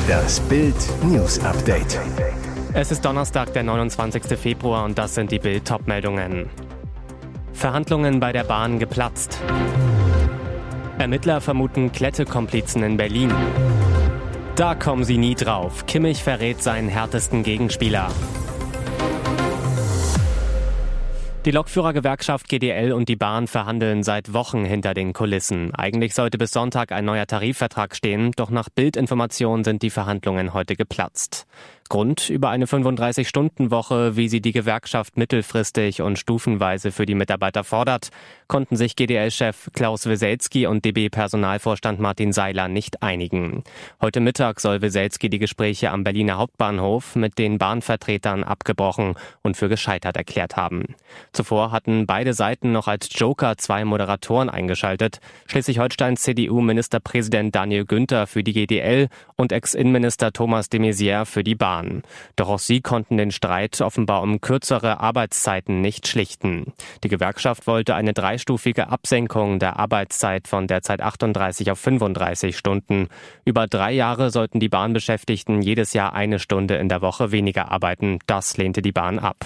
Das Bild News Update. Es ist Donnerstag, der 29. Februar und das sind die Bild-Top-Meldungen. Verhandlungen bei der Bahn geplatzt. Ermittler vermuten Klette-Komplizen in Berlin. Da kommen sie nie drauf. Kimmich verrät seinen härtesten Gegenspieler. Die Lokführergewerkschaft GDL und die Bahn verhandeln seit Wochen hinter den Kulissen. Eigentlich sollte bis Sonntag ein neuer Tarifvertrag stehen, doch nach Bild-Informationen sind die Verhandlungen heute geplatzt. Grund: über eine 35-Stunden-Woche, wie sie die Gewerkschaft mittelfristig und stufenweise für die Mitarbeiter fordert, konnten sich GDL-Chef Klaus Weselski und DB-Personalvorstand Martin Seiler nicht einigen. Heute Mittag soll Weselski die Gespräche am Berliner Hauptbahnhof mit den Bahnvertretern abgebrochen und für gescheitert erklärt haben. Zuvor hatten beide Seiten noch als Joker 2 Moderatoren eingeschaltet. Schleswig-Holsteins CDU-Ministerpräsident Daniel Günther für die GDL und Ex-Innenminister Thomas de Maizière für die Bahn. Doch auch sie konnten den Streit offenbar um kürzere Arbeitszeiten nicht schlichten. Die Gewerkschaft wollte eine 3-stufige Absenkung der Arbeitszeit von derzeit 38 auf 35 Stunden. Über 3 Jahre sollten die Bahnbeschäftigten jedes Jahr 1 Stunde in der Woche weniger arbeiten. Das lehnte die Bahn ab.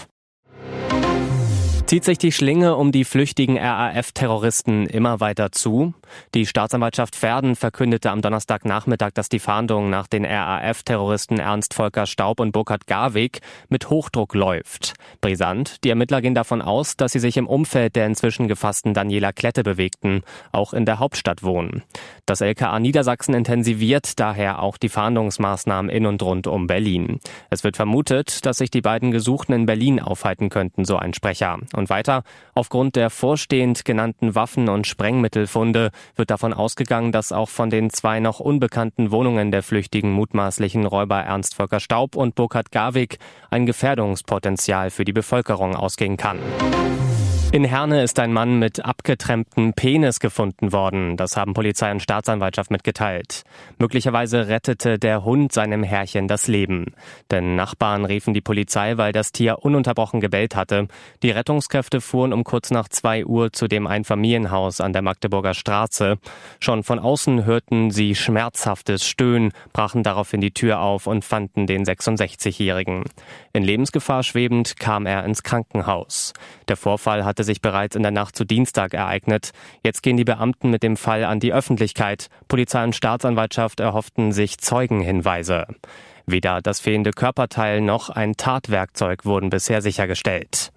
Zieht sich die Schlinge um die flüchtigen RAF-Terroristen immer weiter zu? Die Staatsanwaltschaft Verden verkündete am Donnerstagnachmittag, dass die Fahndung nach den RAF-Terroristen Ernst Volker Staub und Burkhard Garwig mit Hochdruck läuft. Brisant: die Ermittler gehen davon aus, dass sie sich im Umfeld der inzwischen gefassten Daniela Klette bewegten, auch in der Hauptstadt wohnen. Das LKA Niedersachsen intensiviert daher auch die Fahndungsmaßnahmen in und rund um Berlin. Es wird vermutet, dass sich die beiden Gesuchten in Berlin aufhalten könnten, so ein Sprecher. Und weiter: aufgrund der vorstehend genannten Waffen- und Sprengmittelfunde wird davon ausgegangen, dass auch von den 2 noch unbekannten Wohnungen der flüchtigen mutmaßlichen Räuber Ernst Volker Staub und Burkhard Garwig ein Gefährdungspotenzial für die Bevölkerung ausgehen kann. In Herne ist ein Mann mit abgetrenntem Penis gefunden worden. Das haben Polizei und Staatsanwaltschaft mitgeteilt. Möglicherweise rettete der Hund seinem Herrchen das Leben. Denn Nachbarn riefen die Polizei, weil das Tier ununterbrochen gebellt hatte. Die Rettungskräfte fuhren um kurz nach 2 Uhr zu dem Einfamilienhaus an der Magdeburger Straße. Schon von außen hörten sie schmerzhaftes Stöhnen, brachen daraufhin die Tür auf und fanden den 66-Jährigen. In Lebensgefahr schwebend kam er ins Krankenhaus. Der Vorfall hatte sich bereits in der Nacht zu Dienstag ereignet. Jetzt gehen die Beamten mit dem Fall an die Öffentlichkeit. Polizei und Staatsanwaltschaft erhofften sich Zeugenhinweise. Weder das fehlende Körperteil noch ein Tatwerkzeug wurden bisher sichergestellt.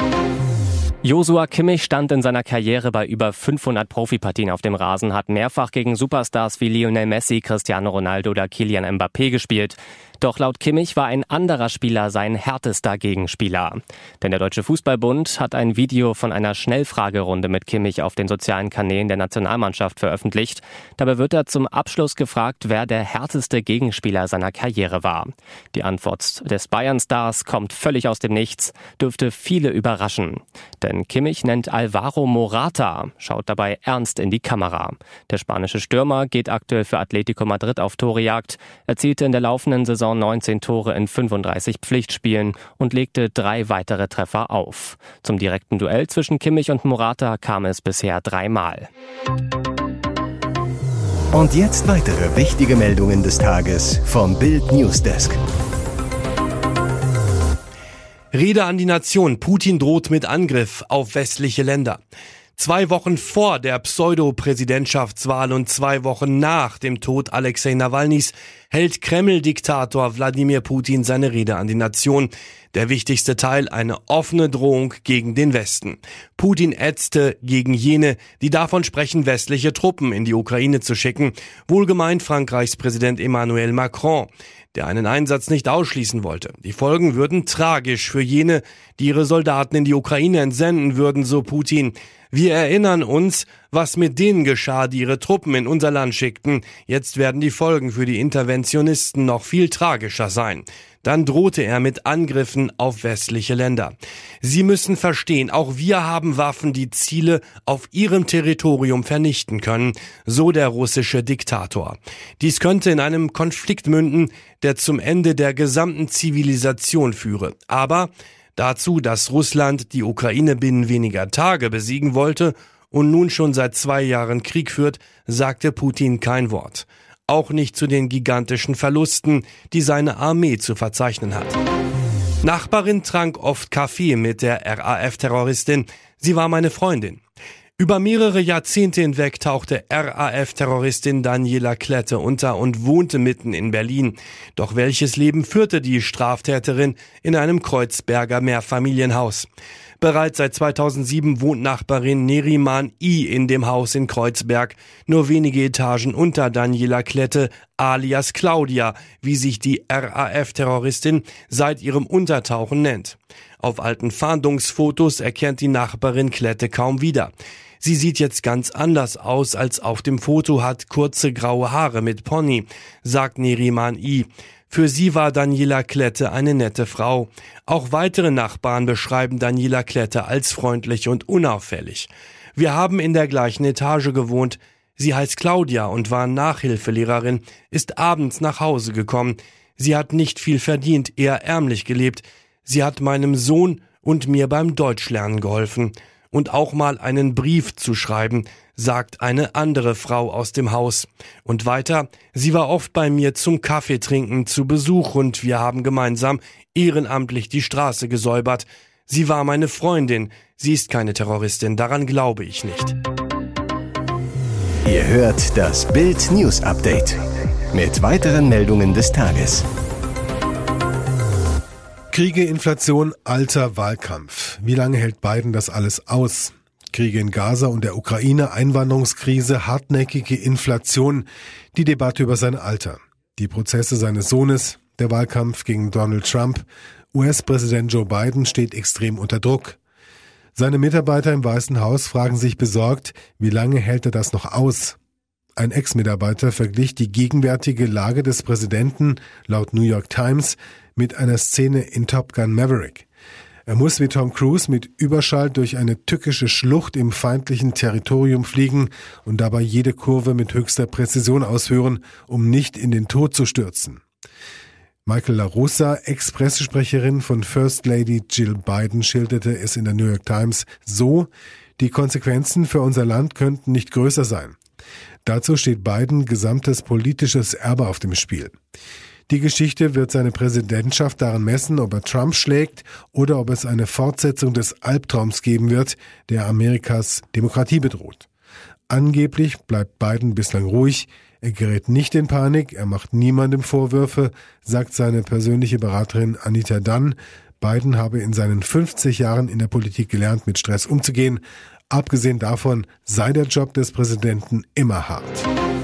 Joshua Kimmich stand in seiner Karriere bei über 500 Profipartien auf dem Rasen, hat mehrfach gegen Superstars wie Lionel Messi, Cristiano Ronaldo oder Kylian Mbappé gespielt. Doch laut Kimmich war ein anderer Spieler sein härtester Gegenspieler. Denn der Deutsche Fußballbund hat ein Video von einer Schnellfragerunde mit Kimmich auf den sozialen Kanälen der Nationalmannschaft veröffentlicht. Dabei wird er zum Abschluss gefragt, wer der härteste Gegenspieler seiner Karriere war. Die Antwort des Bayern-Stars kommt völlig aus dem Nichts, dürfte viele überraschen. Denn Kimmich nennt Alvaro Morata, schaut dabei ernst in die Kamera. Der spanische Stürmer geht aktuell für Atletico Madrid auf Torejagd, erzielte in der laufenden Saison 19 Tore in 35 Pflichtspielen und legte 3 weitere Treffer auf. Zum direkten Duell zwischen Kimmich und Morata kam es bisher 3-mal. Und jetzt weitere wichtige Meldungen des Tages vom Bild Newsdesk. Rede an die Nation. Putin droht mit Angriff auf westliche Länder. 2 Wochen vor der Pseudo-Präsidentschaftswahl und 2 Wochen nach dem Tod Alexei Nawalnys hält Kreml-Diktator Wladimir Putin seine Rede an die Nation. Der wichtigste Teil: eine offene Drohung gegen den Westen. Putin ätzte gegen jene, die davon sprechen, westliche Truppen in die Ukraine zu schicken. Wohlgemeint Frankreichs Präsident Emmanuel Macron, der einen Einsatz nicht ausschließen wollte. Die Folgen würden tragisch für jene, die ihre Soldaten in die Ukraine entsenden würden, so Putin. Wir erinnern uns, was mit denen geschah, die ihre Truppen in unser Land schickten. Jetzt werden die Folgen für die Interventionisten noch viel tragischer sein. Dann drohte er mit Angriffen auf westliche Länder. Sie müssen verstehen, auch wir haben Waffen, die Ziele auf ihrem Territorium vernichten können, so der russische Diktator. Dies könnte in einem Konflikt münden, der zum Ende der gesamten Zivilisation führe. Aber dazu, dass Russland die Ukraine binnen weniger Tage besiegen wollte und nun schon seit 2 Jahren Krieg führt, sagte Putin kein Wort. auch nicht zu den gigantischen Verlusten, die seine Armee zu verzeichnen hat. Nachbarin trank oft Kaffee mit der RAF-Terroristin. Sie war meine Freundin. Über mehrere Jahrzehnte hinweg tauchte RAF-Terroristin Daniela Klette unter und wohnte mitten in Berlin. Doch welches Leben führte die Straftäterin in einem Kreuzberger Mehrfamilienhaus? Bereits seit 2007 wohnt Nachbarin Neriman I. in dem Haus in Kreuzberg, nur wenige Etagen unter Daniela Klette, alias Claudia, wie sich die RAF-Terroristin seit ihrem Untertauchen nennt. Auf alten Fahndungsfotos erkennt die Nachbarin Klette kaum wieder. Sie sieht jetzt ganz anders aus als auf dem Foto, hat kurze graue Haare mit Pony, sagt Neriman I. Für sie war Daniela Klette eine nette Frau. Auch weitere Nachbarn beschreiben Daniela Klette als freundlich und unauffällig. Wir haben in der gleichen Etage gewohnt. Sie heißt Claudia und war Nachhilfelehrerin, ist abends nach Hause gekommen. Sie hat nicht viel verdient, eher ärmlich gelebt. Sie hat meinem Sohn und mir beim Deutschlernen geholfen. Und auch mal einen Brief zu schreiben, sagt eine andere Frau aus dem Haus. Und weiter, sie war oft bei mir zum Kaffeetrinken zu Besuch und wir haben gemeinsam ehrenamtlich die Straße gesäubert. Sie war meine Freundin, sie ist keine Terroristin, daran glaube ich nicht. Ihr hört das Bild News Update mit weiteren Meldungen des Tages. Kriege, Inflation, alter Wahlkampf. Wie lange hält Biden das alles aus? Kriege in Gaza und der Ukraine, Einwanderungskrise, hartnäckige Inflation, die Debatte über sein Alter, die Prozesse seines Sohnes, der Wahlkampf gegen Donald Trump. US-Präsident Joe Biden steht extrem unter Druck. Seine Mitarbeiter im Weißen Haus fragen sich besorgt, wie lange hält er das noch aus? Ein Ex-Mitarbeiter verglich die gegenwärtige Lage des Präsidenten, laut New York Times, mit einer Szene in Top Gun Maverick. Er muss wie Tom Cruise mit Überschall durch eine tückische Schlucht im feindlichen Territorium fliegen und dabei jede Kurve mit höchster Präzision ausführen, um nicht in den Tod zu stürzen. Michael LaRussa, Ex-Pressesprecherin von First Lady Jill Biden, schilderte es in der New York Times so: Die Konsequenzen für unser Land könnten nicht größer sein. Dazu steht Biden gesamtes politisches Erbe auf dem Spiel. Die Geschichte wird seine Präsidentschaft daran messen, ob er Trump schlägt oder ob es eine Fortsetzung des Albtraums geben wird, der Amerikas Demokratie bedroht. Angeblich bleibt Biden bislang ruhig, er gerät nicht in Panik, er macht niemandem Vorwürfe, sagt seine persönliche Beraterin Anita Dunn. Biden habe in seinen 50 Jahren in der Politik gelernt, mit Stress umzugehen. Abgesehen davon sei der Job des Präsidenten immer hart.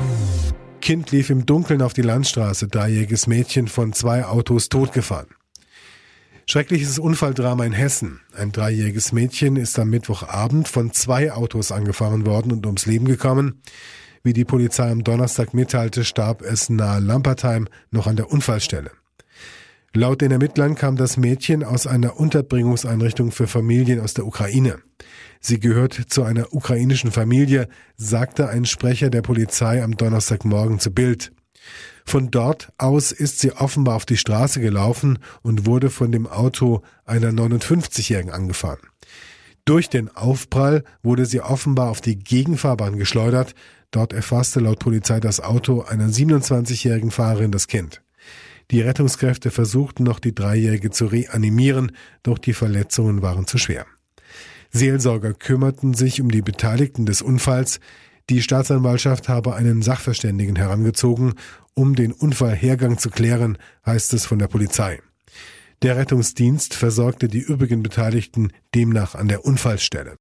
Kind lief im Dunkeln auf die Landstraße, 3-jähriges Mädchen von 2 Autos totgefahren. Schreckliches Unfalldrama in Hessen. Ein 3-jähriges Mädchen ist am Mittwochabend von 2 Autos angefahren worden und ums Leben gekommen. Wie die Polizei am Donnerstag mitteilte, starb es nahe Lampertheim noch an der Unfallstelle. Laut den Ermittlern kam das Mädchen aus einer Unterbringungseinrichtung für Familien aus der Ukraine. Sie gehört zu einer ukrainischen Familie, sagte ein Sprecher der Polizei am Donnerstagmorgen zu Bild. Von dort aus ist sie offenbar auf die Straße gelaufen und wurde von dem Auto einer 59-Jährigen angefahren. Durch den Aufprall wurde sie offenbar auf die Gegenfahrbahn geschleudert. Dort erfasste laut Polizei das Auto einer 27-jährigen Fahrerin das Kind. Die Rettungskräfte versuchten noch, die 3-Jährige zu reanimieren, doch die Verletzungen waren zu schwer. Seelsorger kümmerten sich um die Beteiligten des Unfalls. Die Staatsanwaltschaft habe einen Sachverständigen herangezogen, um den Unfallhergang zu klären, heißt es von der Polizei. Der Rettungsdienst versorgte die übrigen Beteiligten demnach an der Unfallstelle.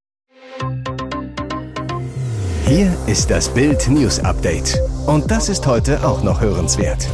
Hier ist das Bild News Update. Und das ist heute auch noch hörenswert.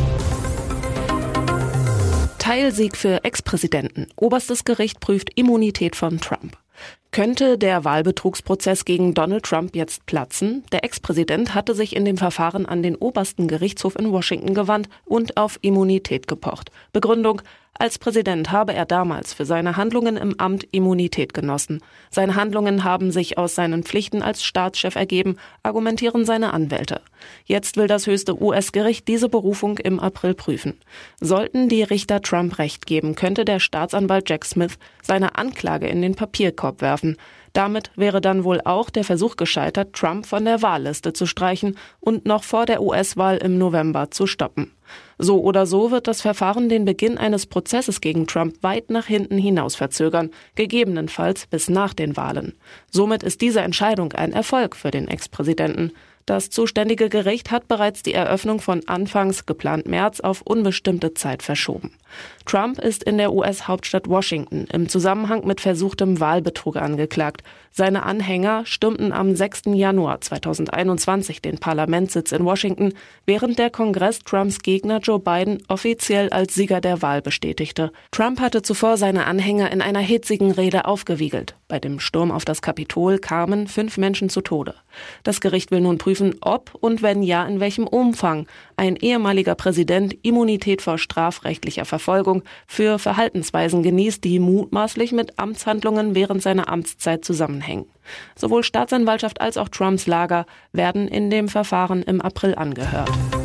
Teilsieg für Ex-Präsidenten. Oberstes Gericht prüft Immunität von Trump. Könnte der Wahlbetrugsprozess gegen Donald Trump jetzt platzen? Der Ex-Präsident hatte sich in dem Verfahren an den obersten Gerichtshof in Washington gewandt und auf Immunität gepocht. Begründung: Als Präsident habe er damals für seine Handlungen im Amt Immunität genossen. Seine Handlungen haben sich aus seinen Pflichten als Staatschef ergeben, argumentieren seine Anwälte. Jetzt will das höchste US-Gericht diese Berufung im April prüfen. Sollten die Richter Trump Recht geben, könnte der Staatsanwalt Jack Smith seine Anklage in den Papierkorb werfen. Damit wäre dann wohl auch der Versuch gescheitert, Trump von der Wahlliste zu streichen und noch vor der US-Wahl im November zu stoppen. So oder so wird das Verfahren den Beginn eines Prozesses gegen Trump weit nach hinten hinaus verzögern, gegebenenfalls bis nach den Wahlen. Somit ist diese Entscheidung ein Erfolg für den Ex-Präsidenten. Das zuständige Gericht hat bereits die Eröffnung von anfangs geplant März auf unbestimmte Zeit verschoben. Trump ist in der US-Hauptstadt Washington im Zusammenhang mit versuchtem Wahlbetrug angeklagt. Seine Anhänger stürmten am 6. Januar 2021 den Parlamentssitz in Washington, während der Kongress Trumps Gegner Joe Biden offiziell als Sieger der Wahl bestätigte. Trump hatte zuvor seine Anhänger in einer hitzigen Rede aufgewiegelt. Bei dem Sturm auf das Kapitol kamen 5 Menschen zu Tode. Das Gericht will nun prüfen, ob und wenn ja, in welchem Umfang ein ehemaliger Präsident Immunität vor strafrechtlicher Verfolgung für Verhaltensweisen genießt, die mutmaßlich mit Amtshandlungen während seiner Amtszeit zusammenhängen. Sowohl Staatsanwaltschaft als auch Trumps Lager werden in dem Verfahren im April angehört.